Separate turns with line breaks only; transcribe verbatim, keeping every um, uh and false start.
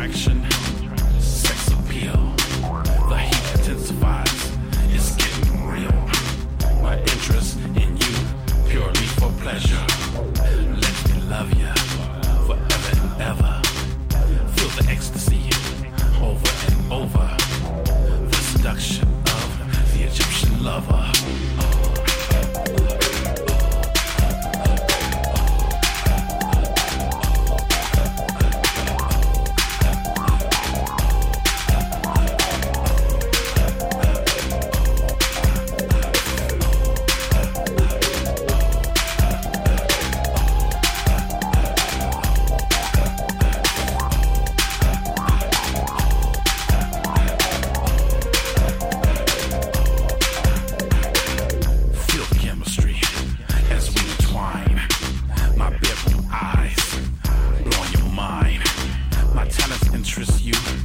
attraction, sex appeal. The heat intensifies, it's getting real. My interest in you, purely for pleasure. Let me love you forever and ever. Feel the ecstasy over and over. The seduction of the Egyptian lover. Interest you